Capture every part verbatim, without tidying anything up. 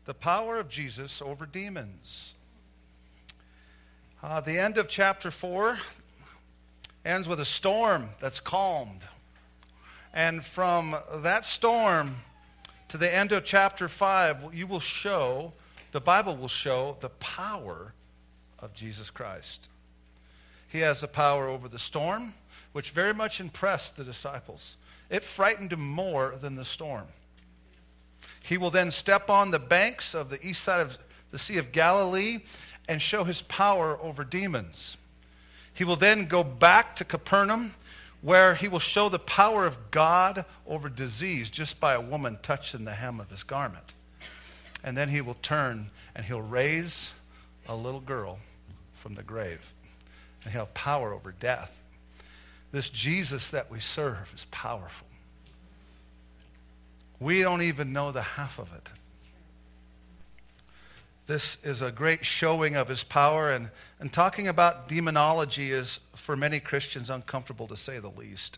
The power of Jesus over demons. Uh, the end of chapter four ends with a storm that's calmed. And from that storm to the end of chapter five, you will show, the Bible will show the power of Jesus Christ. He has the power over the storm, which very much impressed the disciples. It frightened them more than the storm. He will then step on the banks of the east side of the Sea of Galilee and show his power over demons. He will then go back to Capernaum, where he will show the power of God over disease just by a woman touching the hem of his garment. And then he will turn and he'll raise a little girl from the grave. And he'll have power over death. This Jesus that we serve is powerful. We don't even know the half of it. This is a great showing of his power, and, and talking about demonology is, for many Christians, uncomfortable to say the least.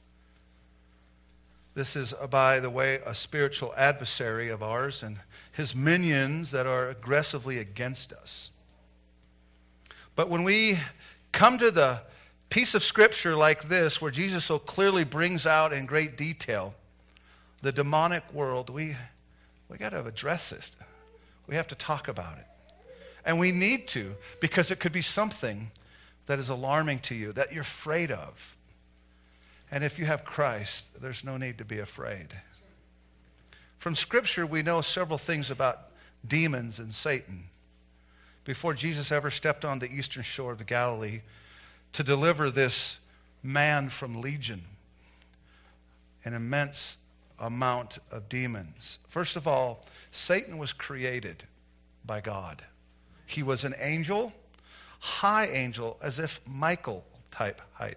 This is, by the way, a spiritual adversary of ours and his minions that are aggressively against us. But when we come to the piece of Scripture like this, where Jesus so clearly brings out in great detail the demonic world, we we got to address this. We have to talk about it. And we need to, because it could be something that is alarming to you, that you're afraid of. And if you have Christ, there's no need to be afraid. From Scripture, we know several things about demons and Satan. Before Jesus ever stepped on the eastern shore of the Galilee to deliver this man from Legion, an immense amount of demons. First of all, Satan was created by God. He was an angel, high angel, as if Michael type height.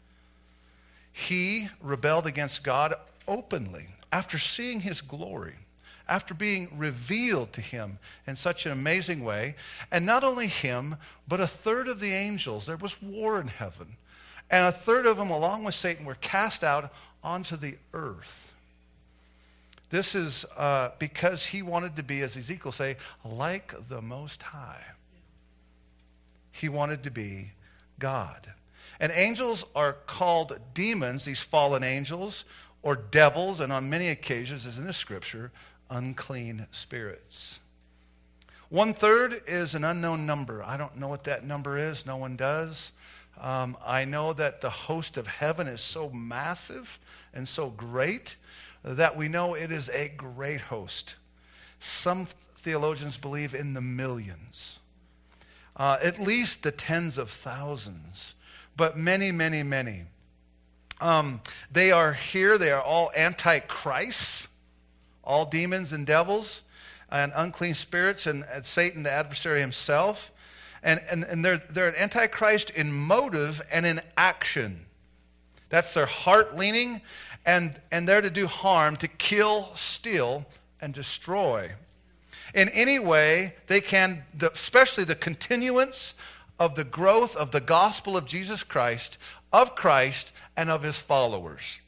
He rebelled against God openly after seeing his glory, after being revealed to him in such an amazing way. And not only him, but a third of the angels. There was war in heaven. And a third of them, along with Satan, were cast out onto the earth. This is uh, because he wanted to be, as Ezekiel say, like the Most High. He wanted to be God. And angels are called demons, these fallen angels, or devils, and on many occasions, as in the Scripture, unclean spirits. One third is an unknown number. I don't know what that number is. No one does. Um, I know that the host of heaven is so massive and so great that we know it is a great host. Some theologians believe in the millions, uh, at least the tens of thousands, but many, many, many. Um, they are here. They are all antichrists, all demons and devils and unclean spirits, and, and Satan, the adversary himself. And, and, and they're, they're an antichrist in motive and in action. That's their heart leaning, and, and they're to do harm, to kill, steal, and destroy. In any way they can, the, especially the continuance of the growth of the gospel of Jesus Christ, of Christ, and of his followers.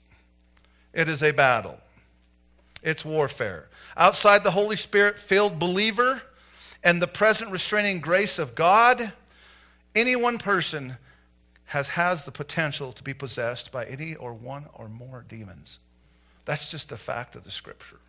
It is a battle. It's warfare. Outside the Holy Spirit-filled believer and the present restraining grace of God, any one person has, has the potential to be possessed by any or one or more demons. That's just a fact of the Scripture.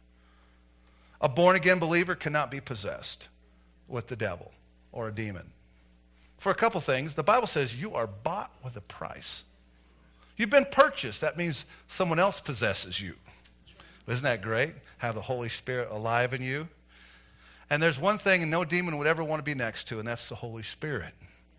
A born-again believer cannot be possessed with the devil or a demon. For a couple things, the Bible says you are bought with a price. You've been purchased. That means someone else possesses you. Isn't that great? Have the Holy Spirit alive in you. And there's one thing no demon would ever want to be next to, and that's the Holy Spirit.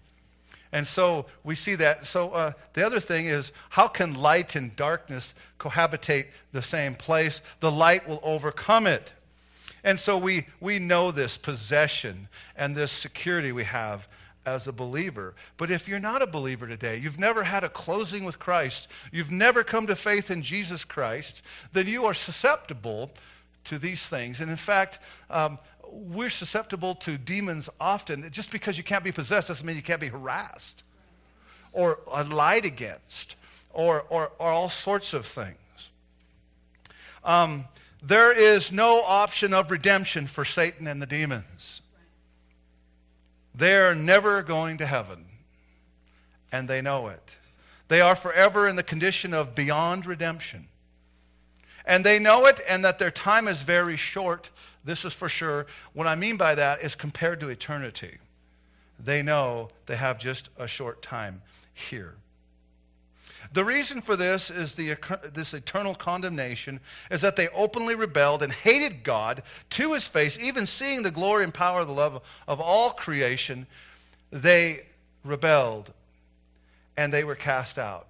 And so we see that. So uh, the other thing is, how can light and darkness cohabitate the same place? The light will overcome it. And so we, we know this possession and this security we have as a believer. But if you're not a believer today, you've never had a closing with Christ, you've never come to faith in Jesus Christ, then you are susceptible to these things. And in fact, um, we're susceptible to demons often. Just because you can't be possessed doesn't mean you can't be harassed or uh, lied against or, or, or all sorts of things. Um, There is no option of redemption for Satan and the demons. They're never going to heaven, and they know it. They are forever in the condition of beyond redemption. And they know it, and that their time is very short. This is for sure. What I mean by that is compared to eternity. They know they have just a short time here. The reason for this is the, this eternal condemnation is that they openly rebelled and hated God to his face, even seeing the glory and power of the love of all creation. They rebelled and they were cast out.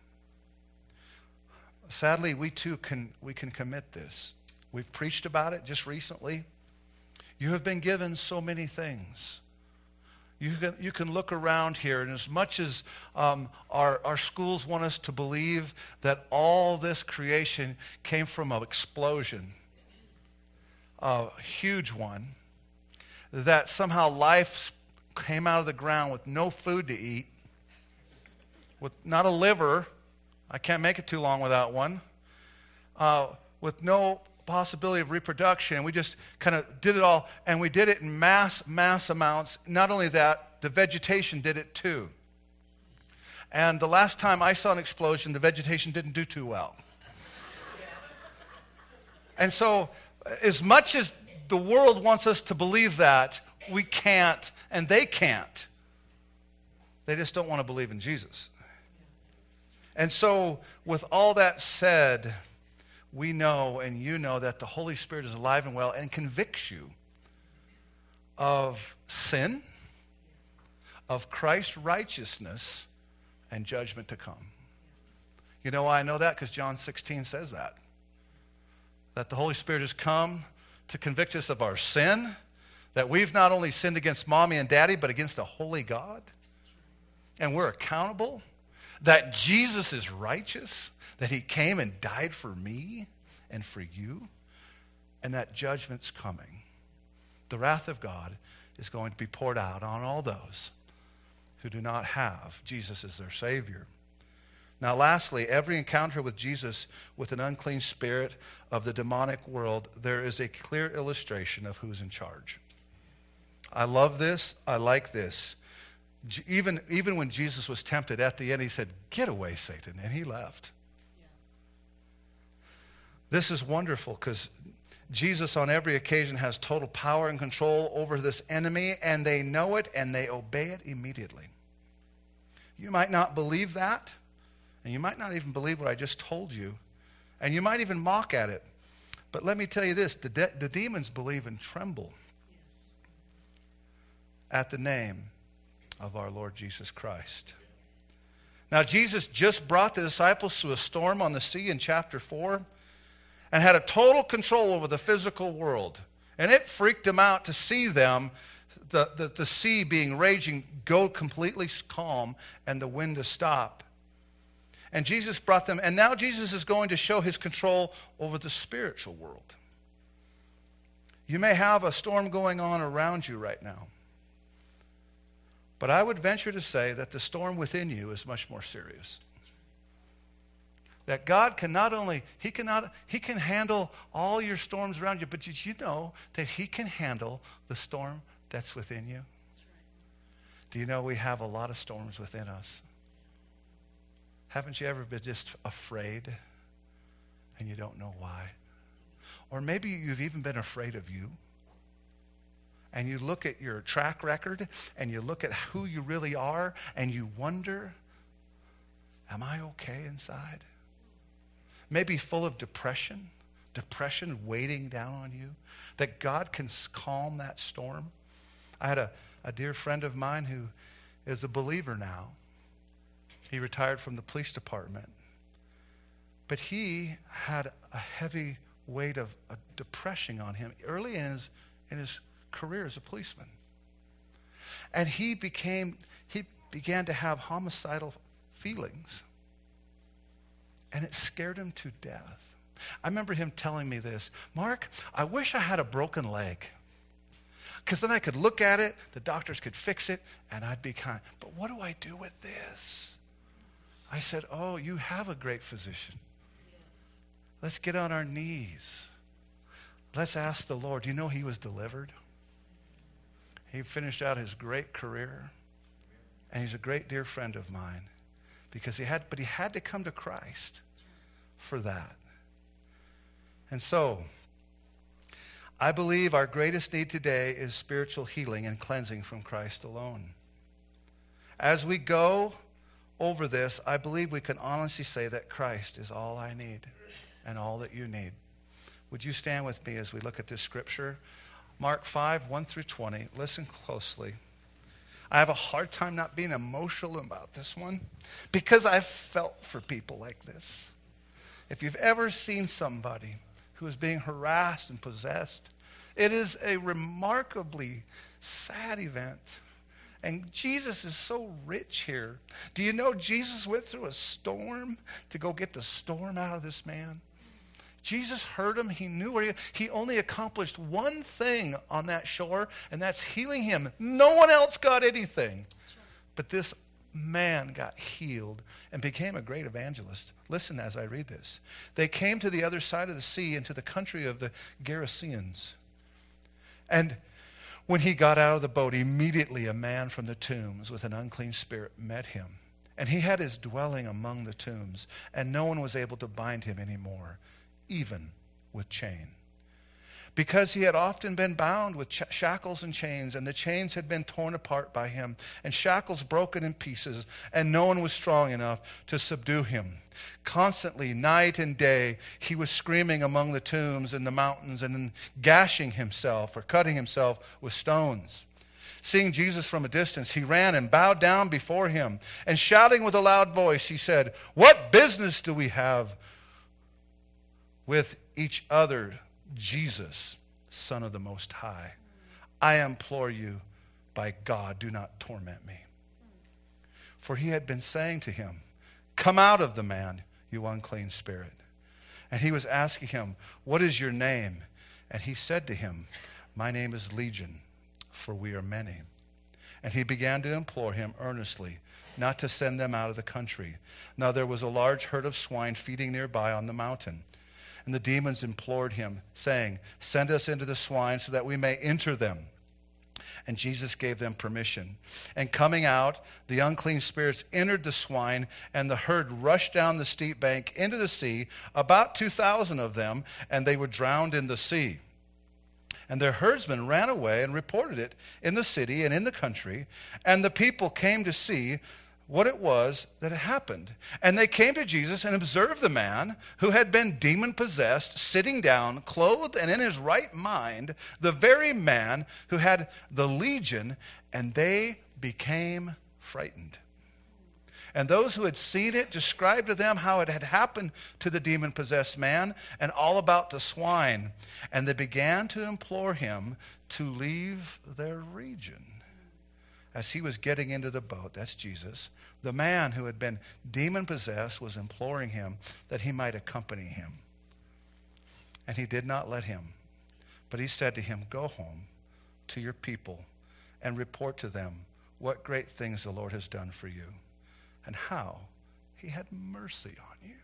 Sadly, we too can, we can commit this. We've preached about it just recently. You have been given so many things. You can, you can look around here, and as much as um, our, our schools want us to believe that all this creation came from an explosion, a huge one, that somehow life came out of the ground with no food to eat, with not a liver, I can't make it too long without one, uh, with no possibility of reproduction. We just kind of did it all, and we did it in mass, mass amounts. Not only that, the vegetation did it too. And the last time I saw an explosion, the vegetation didn't do too well. And so, as much as the world wants us to believe that, we can't, and they can't. They just don't want to believe in Jesus. And so, with all that said, we know and you know that the Holy Spirit is alive and well and convicts you of sin, of Christ's righteousness, and judgment to come. You know why I know that? Because John sixteen says that. That the Holy Spirit has come to convict us of our sin, that we've not only sinned against mommy and daddy, but against the holy God, and we're accountable, that Jesus is righteous, that he came and died for me and for you, and that judgment's coming. The wrath of God is going to be poured out on all those who do not have Jesus as their Savior. Now, lastly, every encounter with Jesus with an unclean spirit of the demonic world, there is a clear illustration of who's in charge. I love this. I like this. Even, even when Jesus was tempted, at the end he said, "Get away, Satan," and he left. Yeah. This is wonderful because Jesus on every occasion has total power and control over this enemy, and they know it and they obey it immediately. You might not believe that, and you might not even believe what I just told you, and you might even mock at it. But let me tell you this, the, de- the demons believe and tremble yes. at the name of our Lord Jesus Christ. Now, Jesus just brought the disciples through a storm on the sea in chapter four and had a total control over the physical world. And it freaked him out to see them, the, the, the sea being raging, go completely calm and the wind to stop. And Jesus brought them, and now Jesus is going to show his control over the spiritual world. You may have a storm going on around you right now. But I would venture to say that the storm within you is much more serious. That God can not only, he cannot, he can handle all your storms around you, but did you know that he can handle the storm that's within you? That's right. Do you know we have a lot of storms within us? Haven't you ever been just afraid and you don't know why? Or maybe you've even been afraid of you. And you look at your track record and you look at who you really are and you wonder, am I okay inside? Maybe full of depression, depression weighting down on you, that God can calm that storm. I had a, a dear friend of mine who is a believer now. He retired from the police department. But he had a heavy weight of a depression on him early in his, in his career as a policeman. And he became, he began to have homicidal feelings. And it scared him to death. I remember him telling me this, "Mark, I wish I had a broken leg. Because then I could look at it, the doctors could fix it, and I'd be kind. But what do I do with this?" I said, "Oh, you have a great physician. Yes. Let's get on our knees let's ask the Lord. You know he was delivered. He finished out his great career. And he's a great dear friend of mine. Because he had, but he had to come to Christ for that. And so, I believe our greatest need today is spiritual healing and cleansing from Christ alone. As we go over this, I believe we can honestly say that Christ is all I need and all that you need. Would you stand with me as we look at this scripture? Mark five, one through twenty. Listen closely. I have a hard time not being emotional about this one because I've felt for people like this. If you've ever seen somebody who is being harassed and possessed, it is a remarkably sad event. And Jesus is so rich here. Do you know Jesus went through a storm to go get the storm out of this man? Jesus heard him. He knew where he, he only accomplished one thing on that shore, and that's healing him. No one else got anything. But this man got healed and became a great evangelist. Listen as I read this. They came to the other side of the sea into the country of the Gerasenes. And when he got out of the boat, immediately a man from the tombs with an unclean spirit met him. And he had his dwelling among the tombs, and no one was able to bind him anymore, even with chain. Because he had often been bound with ch- shackles and chains, and the chains had been torn apart by him, and shackles broken in pieces, and no one was strong enough to subdue him. Constantly, night and day, he was screaming among the tombs and the mountains, and gashing himself or cutting himself with stones. Seeing Jesus from a distance, he ran and bowed down before him, and shouting with a loud voice, he said, "What business do we have with each other, Jesus, Son of the Most High? I implore you, by God, do not torment me." For he had been saying to him, "Come out of the man, you unclean spirit." And he was asking him, "What is your name?" And he said to him, "My name is Legion, for we are many." And he began to implore him earnestly not to send them out of the country. Now there was a large herd of swine feeding nearby on the mountain. And the demons implored him, saying, "Send us into the swine so that we may enter them." And Jesus gave them permission. And coming out, the unclean spirits entered the swine, and the herd rushed down the steep bank into the sea, about two thousand of them, and they were drowned in the sea. And their herdsmen ran away and reported it in the city and in the country, and the people came to see what it was that had happened. And they came to Jesus and observed the man who had been demon-possessed, sitting down, clothed and in his right mind, the very man who had the legion, and they became frightened. And those who had seen it described to them how it had happened to the demon-possessed man and all about the swine. And they began to implore him to leave their region. As he was getting into the boat, that's Jesus, the man who had been demon-possessed was imploring him that he might accompany him. And he did not let him, but he said to him, "Go home to your people and report to them what great things the Lord has done for you and how he had mercy on you."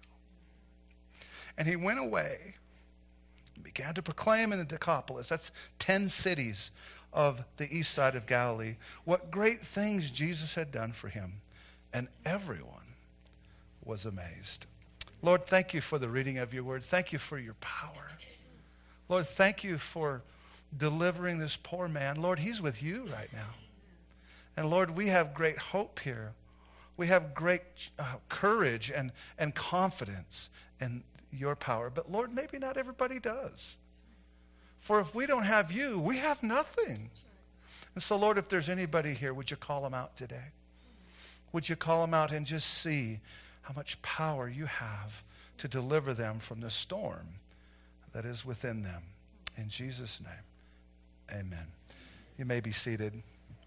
And he went away and began to proclaim in the Decapolis, that's ten cities of the east side of Galilee, what great things Jesus had done for him. And everyone was amazed. Lord, thank you for the reading of your word. Thank you for your power. Lord, thank you for delivering this poor man. Lord, he's with you right now. And Lord, we have great hope here. We have great uh, courage and, and confidence in your power. But Lord, maybe not everybody does. For if we don't have you, we have nothing. And so, Lord, if there's anybody here, would you call them out today? Would you call them out and just see how much power you have to deliver them from the storm that is within them? In Jesus' name, amen. You may be seated.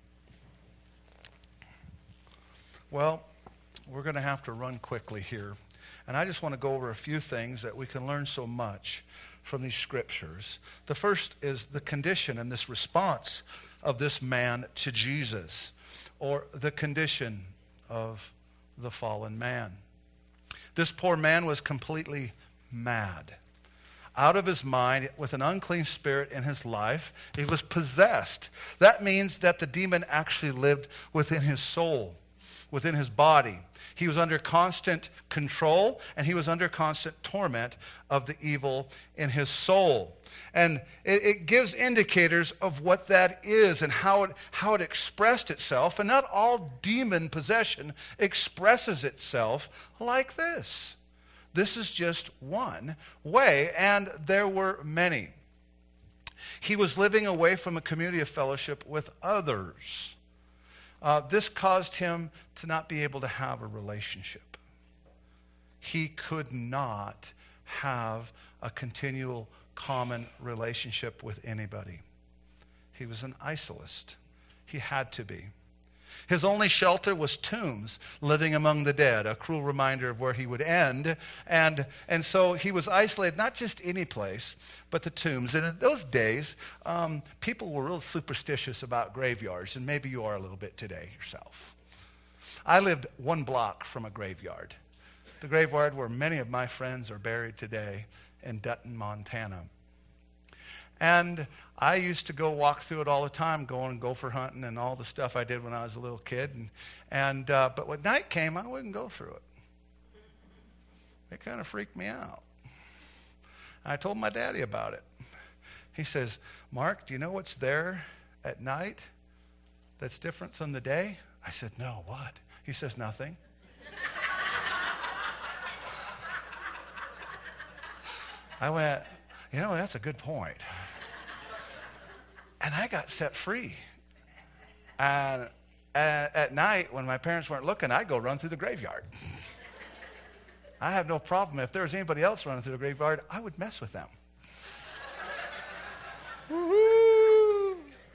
Well, we're going to have to run quickly here. And I just want to go over a few things that we can learn so much from these scriptures. The first is the condition and this response of this man to Jesus, or the condition of the fallen man. This poor man was completely mad. out of his mind with an unclean spirit in his life. He was possessed. That means that the demon actually lived within his soul, within his body. He was under constant control, and he was under constant torment of the evil in his soul. And it, it gives indicators of what that is and how it, how it expressed itself. And not all demon possession expresses itself like this. This is just one way, and there were many. He was living away from a community of fellowship with others. Uh, this caused him to not be able to have a relationship. He could not have a continual common relationship with anybody. He was an isolist. He had to be. His only shelter was tombs, living among the dead, a cruel reminder of where he would end. And, and so he was isolated, not just any place, but the tombs. And in those days, um, people were real superstitious about graveyards, and maybe you are a little bit today yourself. I lived one block from a graveyard, the graveyard where many of my friends are buried today in Dutton, Montana. And I used to go walk through it all the time, going gopher hunting and all the stuff I did when I was a little kid. And, and uh, but when night came, I wouldn't go through it. It kind of freaked me out. I told my daddy about it. He says, "Mark, do you know what's there at night that's different from the day?" I said, "No, what?" He says, "Nothing." I went, "You know, that's a good point." And I got set free. And at, at night, when my parents weren't looking, I'd go run through the graveyard. I have no problem. If there was anybody else running through the graveyard, I would mess with them. Woo-hoo.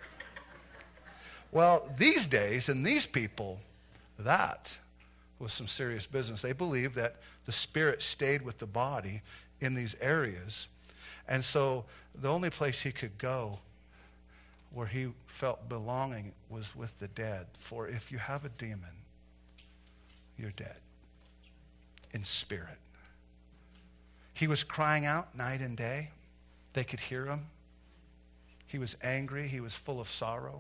Well, these days, and these people, that was some serious business. They believed that the spirit stayed with the body in these areas. And so the only place he could go where he felt belonging was with the dead. For if you have a demon, you're dead in spirit. He was crying out night and day. They could hear him. He was angry. He was full of sorrow.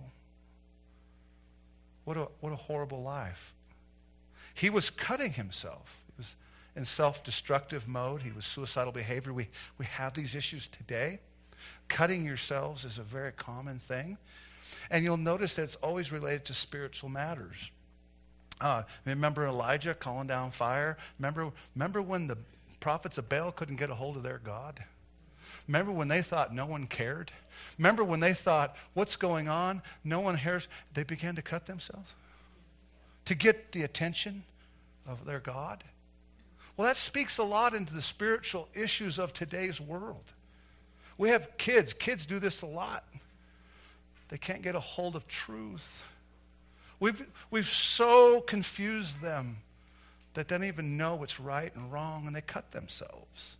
What a, what a horrible life. He was cutting himself. He was in self-destructive mode. He was suicidal behavior. We, we have these issues today. Cutting yourselves is a very common thing. And you'll notice that it's always related to spiritual matters. Uh, remember Elijah calling down fire? Remember, remember when the prophets of Baal couldn't get a hold of their God? Remember when they thought no one cared? Remember when they thought, what's going on? No one cares. They began to cut themselves to get the attention of their God. Well, that speaks a lot into the spiritual issues of today's world. We have kids. Kids do this a lot. They can't get a hold of truth. We've, we've so confused them that they don't even know what's right and wrong, and they cut themselves.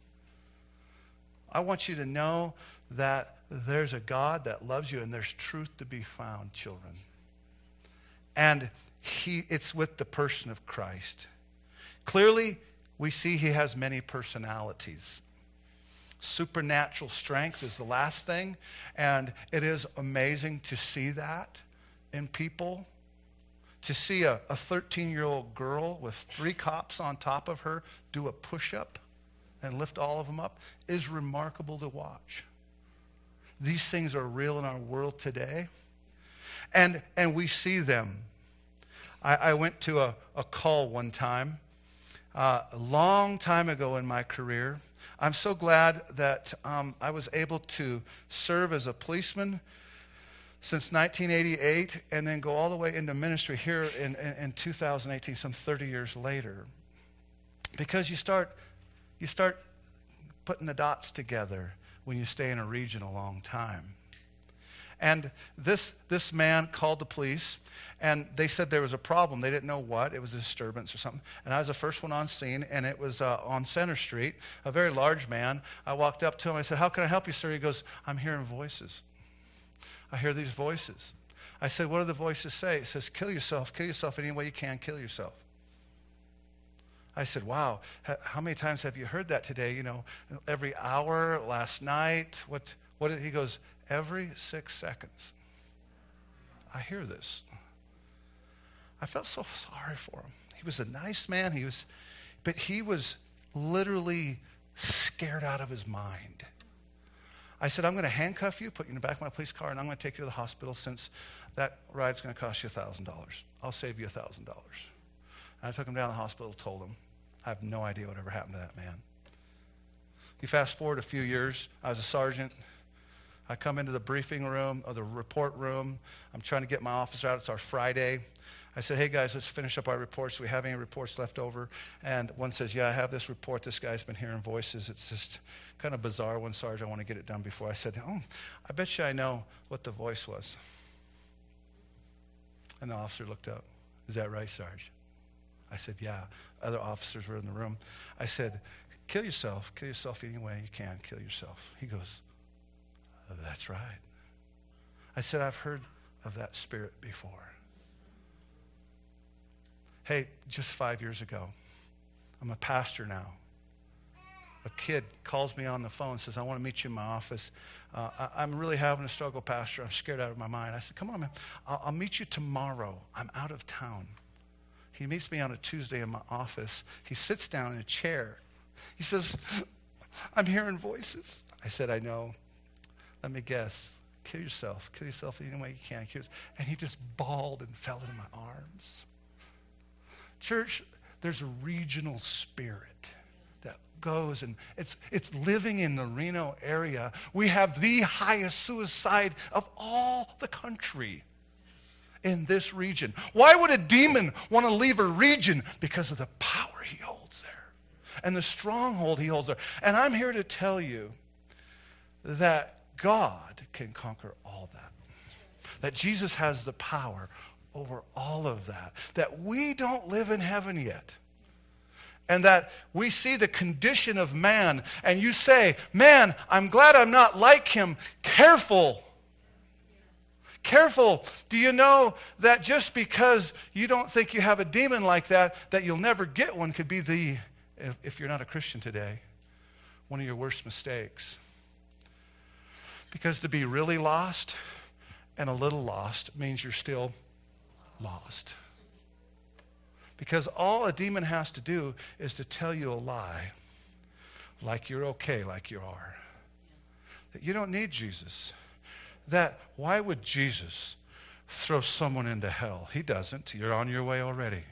I want you to know that there's a God that loves you, and there's truth to be found, children. And he, it's with the person of Christ. Clearly, we see he has many personalities. Supernatural strength is the last thing, and it is amazing to see that in people. To see a thirteen-year-old girl with three cops on top of her do a push-up and lift all of them up is remarkable to watch. These things are real in our world today, and, and we see them. I, I went to a, a call one time, uh, a long time ago in my career. I'm so glad that um, I was able to serve as a policeman since nineteen eighty-eight and then go all the way into ministry here in, in, in two thousand eighteen, some thirty years later. Because you start, you start putting the dots together when you stay in a region a long time. And this, this man called the police, and they said there was a problem. They didn't know what. It was a disturbance or something. And I was the first one on scene, and it was uh, on Center Street, a very large man. I walked up to him. I said, "How can I help you, sir?" He goes, "I'm hearing voices. I hear these voices." I said, "What do the voices say?" It says, "Kill yourself. Kill yourself any way you can. Kill yourself." I said, wow, how many times have you heard that today? You know, every hour, last night, what, what, he goes, every six seconds. I hear this. I felt so sorry for him. He was a nice man. He was, but he was literally scared out of his mind. I said, I'm going to handcuff you, put you in the back of my police car, and I'm going to take you to the hospital since that ride's going to cost you one thousand dollars. I'll save you one thousand dollars. And I took him down to the hospital, told him, I have no idea what ever happened to that man. You fast forward a few years, I was a sergeant. I come into the briefing room, or the report room. I'm trying to get my officer out. It's our Friday. I said, hey, guys, let's finish up our reports. Do we have any reports left over? And one says, yeah, I have this report. This guy's been hearing voices. It's just kind of bizarre. One sergeant, I want to get it done before. I said, oh, I bet you I know what the voice was. And the officer looked up. Is that right, Sarge? I said, yeah. Other officers were in the room. I said, kill yourself. Kill yourself any way you can. Kill yourself. He goes, oh, that's right. I said, I've heard of that spirit before. Hey, just five years ago, I'm a pastor now. A kid calls me on the phone and says, I want to meet you in my office. Uh, I, I'm really having a struggle, Pastor. I'm scared out of my mind. I said, come on, man. I'll, I'll meet you tomorrow. I'm out of town. He meets me on a Tuesday in my office. He sits down in a chair. He says, I'm hearing voices. I said, I know. Let me guess. Kill yourself. Kill yourself any way you can. And he just bawled and fell into my arms. Church, there's a regional spirit that goes, and it's it's living in the Reno area. We have the highest suicide of all the country in this region. Why would a demon want to leave a region? Because of the power he holds there and the stronghold he holds there. And I'm here to tell you that God can conquer all that. That Jesus has the power over all of that, that we don't live in heaven yet, and that we see the condition of man, and you say, man, I'm glad I'm not like him. Careful. Careful. Do you know that just because you don't think you have a demon like that, that you'll never get one could be the, if, if you're not a Christian today, one of your worst mistakes. Because to be really lost and a little lost means you're still lost. Because all a demon has to do is to tell you a lie, like you're okay, like you are. That you don't need Jesus. That why would Jesus throw someone into hell? He doesn't. You're on your way already.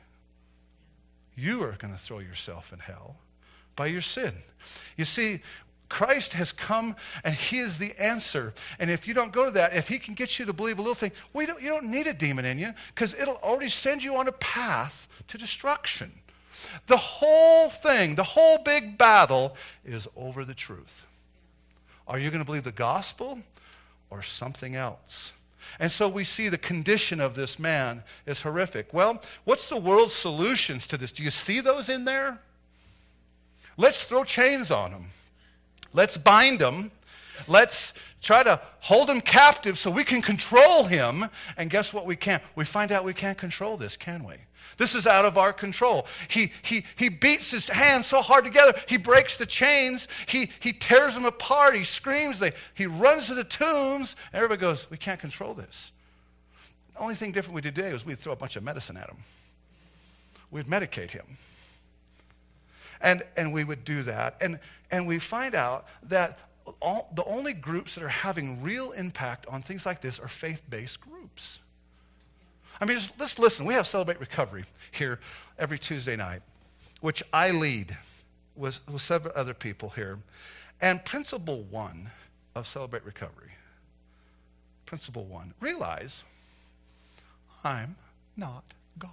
You are going to throw yourself in hell by your sin. You see, Christ has come, and he is the answer. And if you don't go to that, if he can get you to believe a little thing, well, you don't, you don't need a demon in you, because it'll already send you on a path to destruction. The whole thing, the whole big battle is over the truth. Are you going to believe the gospel or something else? And so we see the condition of this man is horrific. Well, what's the world's solutions to this? Do you see those in there? Let's throw chains on them. Let's bind him. Let's try to hold him captive so we can control him. And guess what we can't? We find out we can't control this, can we? This is out of our control. He, he, he beats his hands so hard together, he breaks the chains. He, he tears them apart. He screams. They, he runs to the tombs. Everybody goes, we can't control this. The only thing different we did today was we'd throw a bunch of medicine at him. We'd medicate him. And, and we would do that. And, and we find out that all, the only groups that are having real impact on things like this are faith-based groups. I mean, just, let's listen. We have Celebrate Recovery here every Tuesday night, which I lead with, with several other people here. And principle one of Celebrate Recovery, principle one, realize I'm not God.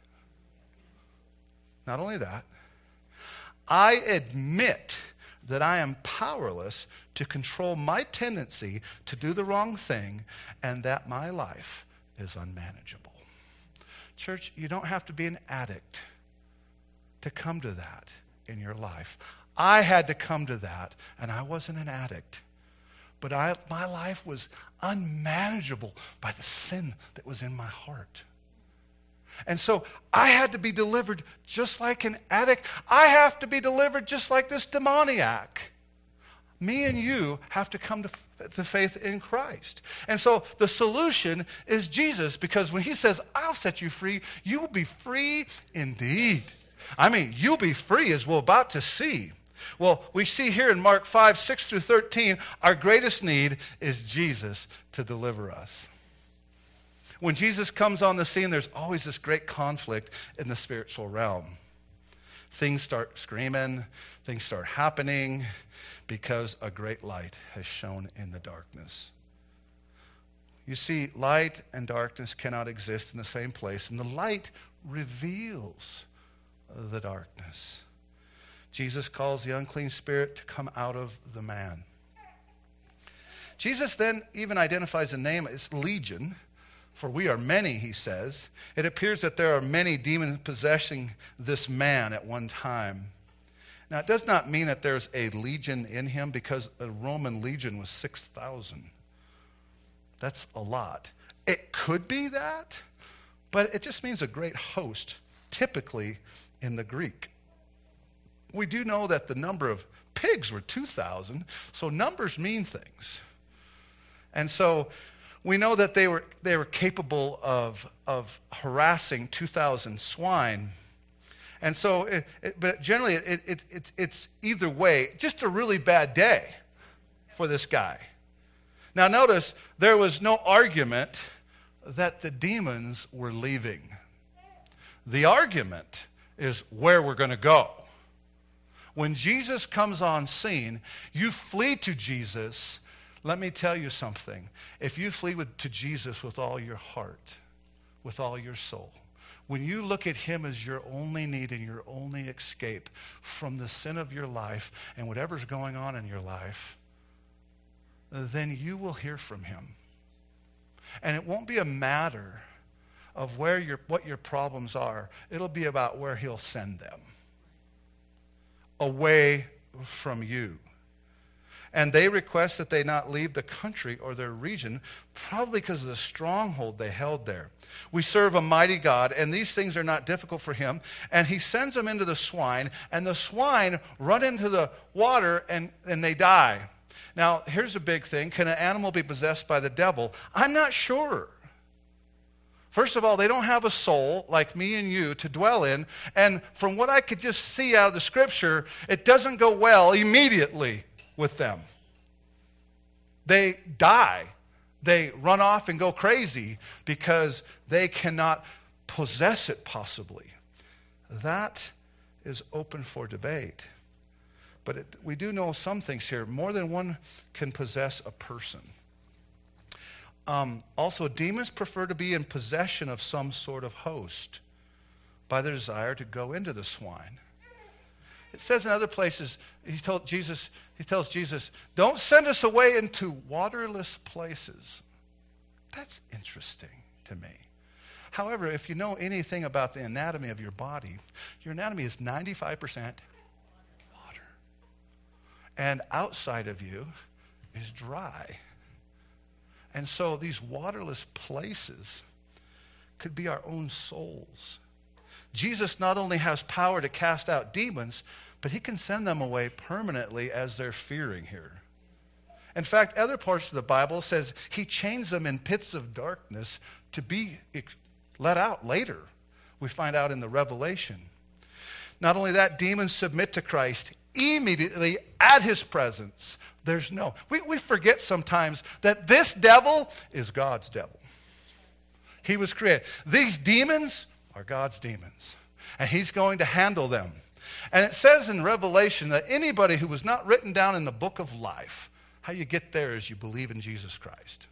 Not only that, I admit that I am powerless to control my tendency to do the wrong thing, and that my life is unmanageable. Church, you don't have to be an addict to come to that in your life. I had to come to that, and I wasn't an addict. But I, my life was unmanageable by the sin that was in my heart. And so I had to be delivered just like an addict. I have to be delivered just like this demoniac. Me and you have to come to, to faith in Christ. And so the solution is Jesus, because when he says, I'll set you free, you will be free indeed. I mean, you'll be free, as we're about to see. Well, we see here in Mark five, six through thirteen, our greatest need is Jesus to deliver us. When Jesus comes on the scene, there's always this great conflict in the spiritual realm. Things start screaming, things start happening, because a great light has shone in the darkness. You see, light and darkness cannot exist in the same place, and the light reveals the darkness. Jesus calls the unclean spirit to come out of the man. Jesus then even identifies a name. It's Legion, for we are many, he says. It appears that there are many demons possessing this man at one time. Now, it does not mean that there's a legion in him, because a Roman legion was six thousand. That's a lot. It could be that, but it just means a great host, typically in the Greek. We do know that the number of pigs were two thousand, so numbers mean things. And so we know that they were, they were capable of, of harassing two thousand swine. And so, it, it, but generally, it, it, it, it's either way, just a really bad day for this guy. Now notice, there was no argument that the demons were leaving. The argument is where we're going to go. When Jesus comes on scene, you flee to Jesus. Let me tell you something. If you flee with, to Jesus with all your heart, with all your soul, when you look at him as your only need and your only escape from the sin of your life and whatever's going on in your life, then you will hear from him. And it won't be a matter of where your, what your problems are. It'll be about where he'll send them. Away from you. And they request that they not leave the country or their region, probably because of the stronghold they held there. We serve a mighty God, and these things are not difficult for him. And he sends them into the swine, and the swine run into the water, and, and they die. Now, here's a big thing. Can an animal be possessed by the devil? I'm not sure. First of all, they don't have a soul like me and you to dwell in. And from what I could just see out of the scripture, it doesn't go well immediately with them. They die. They run off and go crazy because they cannot possess it possibly. That is open for debate. But it, we do know some things here. More than one can possess a person. Um, also, demons prefer to be in possession of some sort of host by their desire to go into the swine. It says in other places, he told Jesus, he tells Jesus, don't send us away into waterless places. That's interesting to me. However, if you know anything about the anatomy of your body, your anatomy is ninety-five percent water. And outside of you is dry. And so these waterless places could be our own souls. Jesus not only has power to cast out demons, but he can send them away permanently as they're fearing here. In fact, other parts of the Bible says he chains them in pits of darkness to be let out later. We find out in the Revelation. Not only that, demons submit to Christ immediately at his presence. There's no, we, we forget sometimes that this devil is God's devil. He was created. These demons are God's demons, and he's going to handle them. And it says in Revelation that anybody who was not written down in the book of life, how you get there is you believe in Jesus Christ.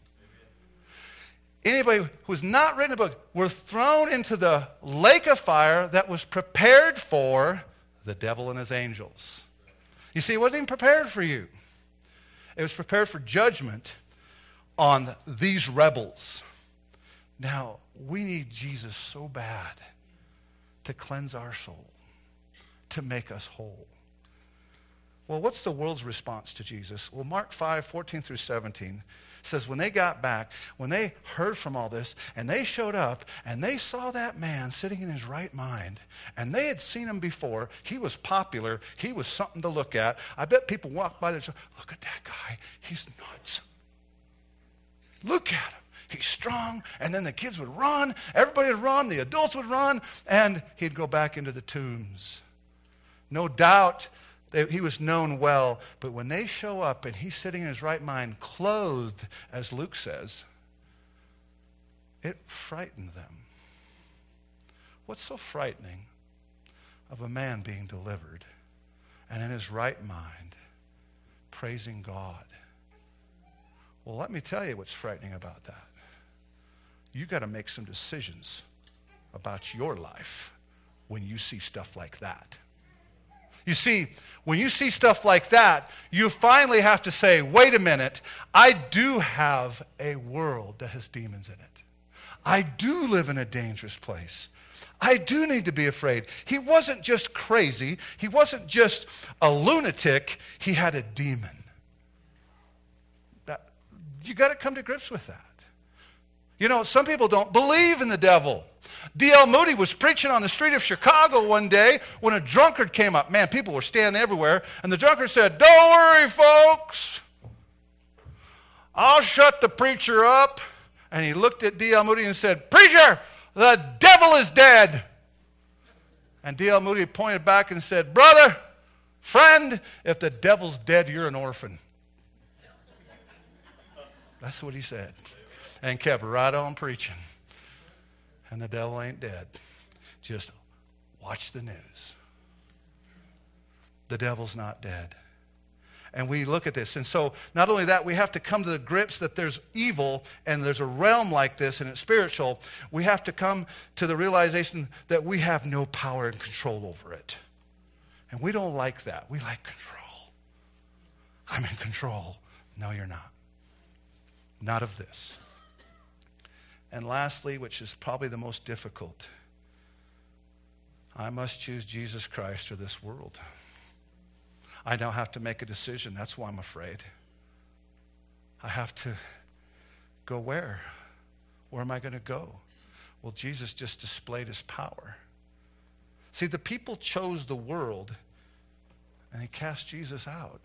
Anybody who was not written in the book were thrown into the lake of fire that was prepared for the devil and his angels. You see, it wasn't even prepared for you. It was prepared for judgment on these rebels. Now, we need Jesus so bad to cleanse our soul, to make us whole. Well, what's the world's response to Jesus? Well, Mark five, fourteen through seventeen says when they got back, when they heard from all this, and they showed up, and they saw that man sitting in his right mind, and they had seen him before. He was popular. He was something to look at. I bet people walked by there and said, look at that guy. He's nuts. Look at him. He's strong. And then the kids would run. Everybody would run. The adults would run. And he'd go back into the tombs. No doubt they, he was known well. But when they show up and he's sitting in his right mind, clothed, as Luke says, it frightened them. What's so frightening of a man being delivered and in his right mind praising God? Well, let me tell you what's frightening about that. You got to make some decisions about your life when you see stuff like that. You see, when you see stuff like that, you finally have to say, wait a minute, I do have a world that has demons in it. I do live in a dangerous place. I do need to be afraid. He wasn't just crazy. He wasn't just a lunatic. He had a demon. That, you got to come to grips with that. You know, some people don't believe in the devil. D L Moody was preaching on the street of Chicago one day when a drunkard came up. Man, people were standing everywhere. And the drunkard said, don't worry, folks. I'll shut the preacher up. And he looked at D L Moody and said, preacher, the devil is dead. And D L Moody pointed back and said, brother, friend, if the devil's dead, you're an orphan. That's what he said. And kept right on preaching. And the devil ain't dead. Just watch the news. The devil's not dead. And we look at this. And so not only that, we have to come to the grips that there's evil and there's a realm like this and it's spiritual. We have to come to the realization that we have no power and control over it. And we don't like that. We like control. I'm in control. No, you're not. Not of this. And lastly, which is probably the most difficult, I must choose Jesus Christ or this world. I now have to make a decision. That's why I'm afraid. I have to go where? Where am I going to go? Well, Jesus just displayed his power. See, the people chose the world, and they cast Jesus out.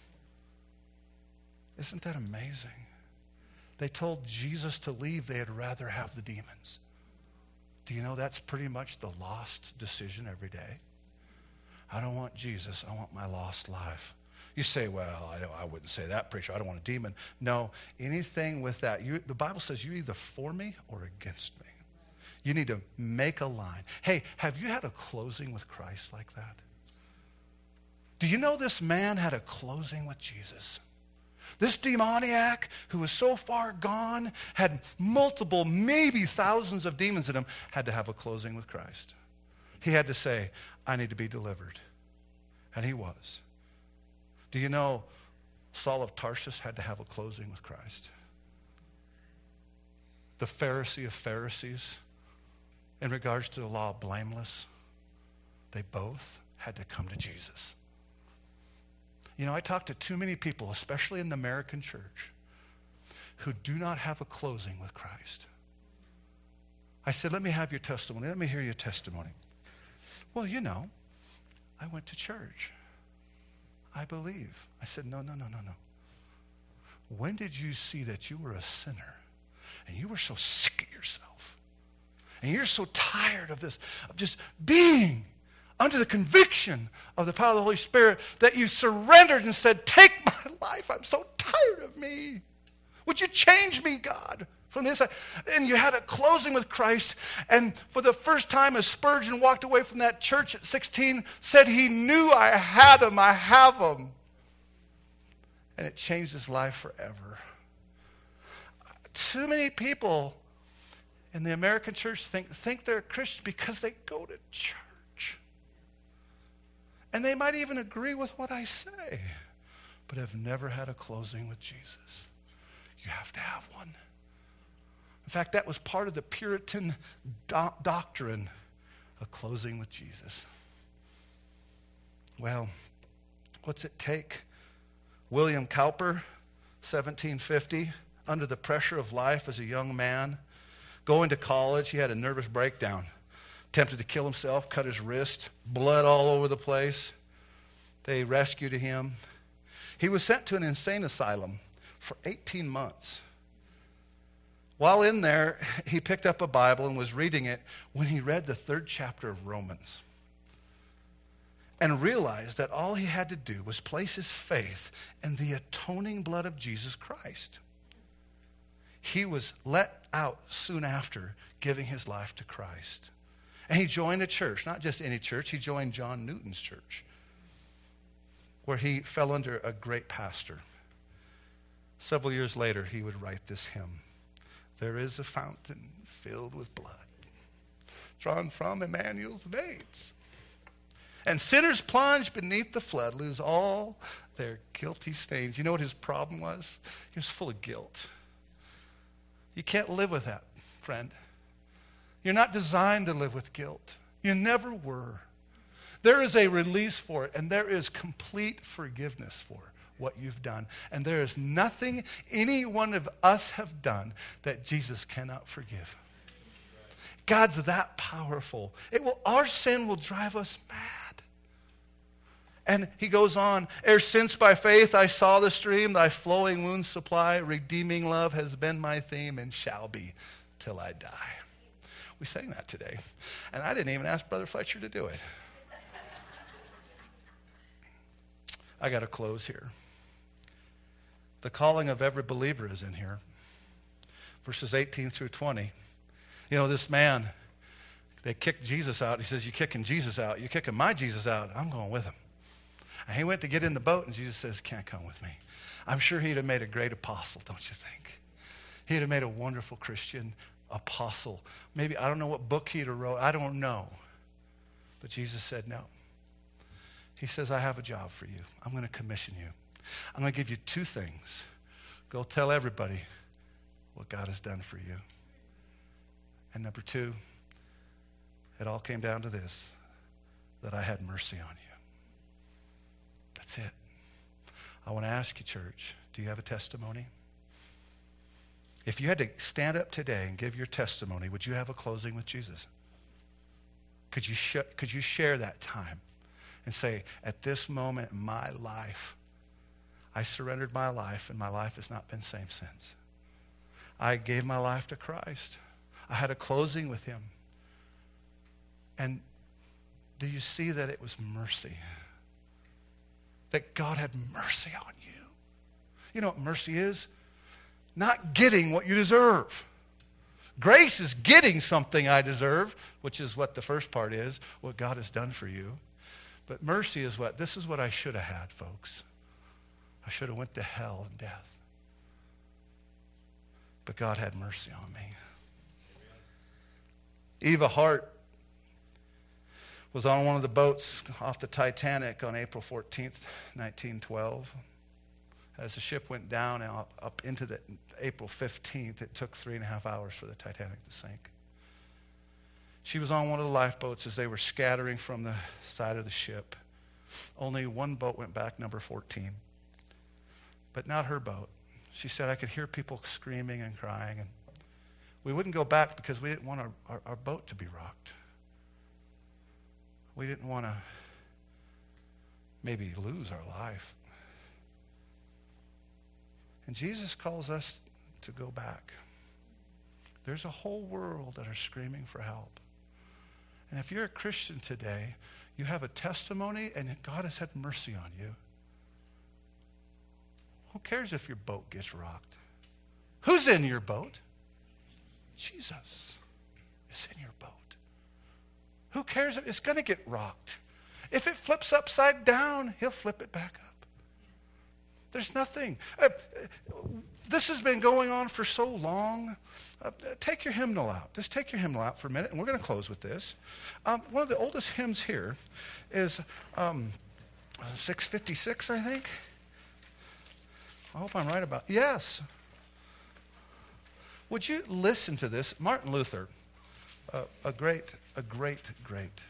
Isn't that amazing? They told Jesus to leave. They had rather have the demons. Do you know that's pretty much the lost decision every day? I don't want Jesus. I want my lost life. You say, well, I, don't, I wouldn't say that, preacher. I don't want a demon. No, anything with that. You, the Bible says you're either for me or against me. You need to make a line. Hey, have you had a closing with Christ like that? Do you know this man had a closing with Jesus? This demoniac who was so far gone, had multiple, maybe thousands of demons in him, had to have a closing with Christ. He had to say, I need to be delivered. And he was. Do you know Saul of Tarsus had to have a closing with Christ? The Pharisee of Pharisees, in regards to the law of blameless, they both had to come to Jesus. You know, I talk to too many people, especially in the American church, who do not have a closing with Christ. I said, let me have your testimony. Let me hear your testimony. Well, you know, I went to church. I believe. I said, no, no, no, no, no. When did you see that you were a sinner and you were so sick of yourself and you're so tired of this, of just being under the conviction of the power of the Holy Spirit that you surrendered and said, take my life. I'm so tired of me. Would you change me, God, from the inside? And you had a closing with Christ. And for the first time, as Spurgeon walked away from that church at sixteen, said he knew I had him, I have him. And it changed his life forever. Too many people in the American church think, think they're Christian because they go to church. And they might even agree with what I say, but have never had a closing with Jesus. You have to have one. In fact, that was part of the Puritan do- doctrine, a closing with Jesus. Well, what's it take? William Cowper, seventeen fifty, under the pressure of life as a young man. Going to college, he had a nervous breakdown. Attempted to kill himself, cut his wrist, blood all over the place. They rescued him. He was sent to an insane asylum for eighteen months. While in there, he picked up a Bible and was reading it when he read the third chapter of Romans and realized that all he had to do was place his faith in the atoning blood of Jesus Christ. He was let out soon after giving his life to Christ. And he joined a church, not just any church, he joined John Newton's church, where he fell under a great pastor. Several years later, he would write this hymn. There is a fountain filled with blood, drawn from Emmanuel's veins. And sinners plunge beneath the flood, lose all their guilty stains. You know what his problem was? He was full of guilt. You can't live with that, friend. You're not designed to live with guilt. You never were. There is a release for it, and there is complete forgiveness for it. What you've done. And there is nothing any one of us have done that Jesus cannot forgive. God's that powerful. It will, our sin will drive us mad. And he goes on, ere since by faith I saw the stream, thy flowing wounds supply, redeeming love has been my theme and shall be till I die. We sang that today. And I didn't even ask Brother Fletcher to do it. I got to close here. The calling of every believer is in here. Verses eighteen through twenty. You know, this man, they kicked Jesus out. He says, you're kicking Jesus out. You're kicking my Jesus out. I'm going with him. And he went to get in the boat, and Jesus says, can't come with me. I'm sure he'd have made a great apostle, don't you think? He'd have made a wonderful Christian apostle. Maybe, I don't know what book he'd have wrote. I don't know. But Jesus said no. He says, I have a job for you. I'm going to commission you. I'm going to give you two things. Go tell everybody what God has done for you. And number two, it all came down to this, that I had mercy on you. That's it. I want to ask you, church, do you have a testimony? If you had to stand up today and give your testimony, would you have a closing with Jesus? Could you, sh- could you share that time and say, at this moment in my life, I surrendered my life, and my life has not been the same since. I gave my life to Christ. I had a closing with him. And do you see that it was mercy? That God had mercy on you. You know what mercy is? Not getting what you deserve. Grace is getting something I deserve, which is what the first part is, what God has done for you. But mercy is what? This is what I should have had, folks. I should have went to hell and death. But God had mercy on me. Eva Hart was on one of the boats off the Titanic on April fourteenth, nineteen twelve. As the ship went down and up into the April fifteenth, it took three and a half hours for the Titanic to sink. She was on one of the lifeboats as they were scattering from the side of the ship. Only one boat went back, number fourteen. But not her boat. She said, I could hear people screaming and crying. And we wouldn't go back because we didn't want our, our, our boat to be rocked. We didn't want to maybe lose our life. And Jesus calls us to go back. There's a whole world that are screaming for help. And if you're a Christian today, you have a testimony and God has had mercy on you. Who cares if your boat gets rocked? Who's in your boat? Jesus is in your boat. Who cares if it's going to get rocked? If it flips upside down, he'll flip it back up. There's nothing. Uh, this has been going on for so long. Uh, take your hymnal out. Just take your hymnal out for a minute, and we're going to close with this. Um, one of the oldest hymns here is um, six fifty-six, I think. I hope I'm right about. Yes. Would you listen to this? Martin Luther, uh, a great, a great, great,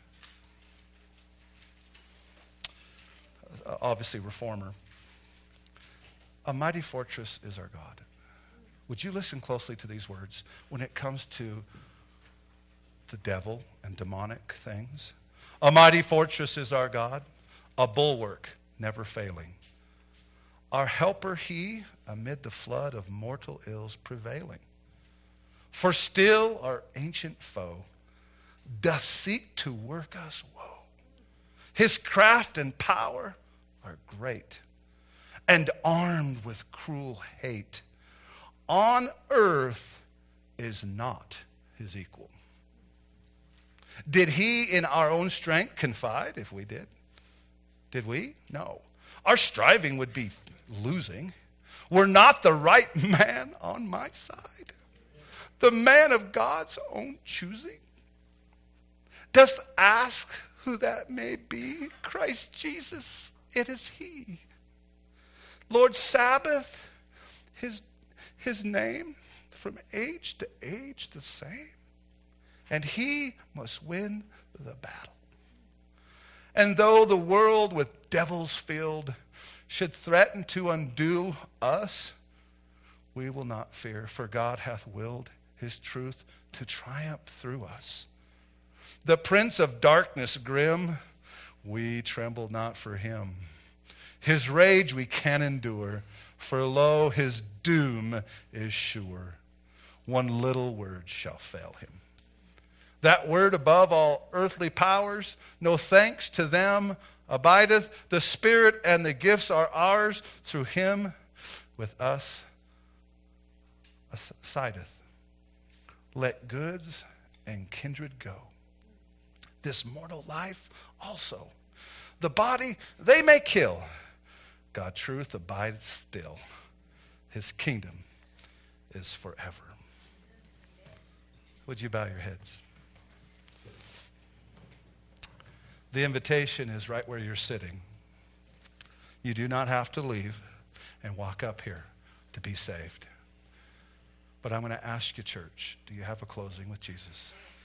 uh, obviously reformer. A mighty fortress is our God. Would you listen closely to these words when it comes to the devil and demonic things? A mighty fortress is our God, a bulwark never failing. Our helper he, amid the flood of mortal ills prevailing. For still our ancient foe doth seek to work us woe. His craft and power are great, and armed with cruel hate, on earth is not his equal. Did he in our own strength confide if we did? Did we? No. Our striving would be losing. Were not the right man on my side, the man of God's own choosing? Dost ask who that may be? Christ Jesus, it is he. Lord Sabbath, his, his name, from age to age the same. And he must win the battle. And though the world with devils filled should threaten to undo us, we will not fear, for God hath willed his truth to triumph through us. The prince of darkness grim, we tremble not for him. His rage we can endure, for lo, his doom is sure. One little word shall fail him. That word above all earthly powers, no thanks to them abideth. The Spirit and the gifts are ours through him with us sideth. Let goods and kindred go. This mortal life also. The body they may kill. God truth abides still. His kingdom is forever. Would you bow your heads? The invitation is right where you're sitting. You do not have to leave and walk up here to be saved. But I'm going to ask you, church, do you have a closing with Jesus?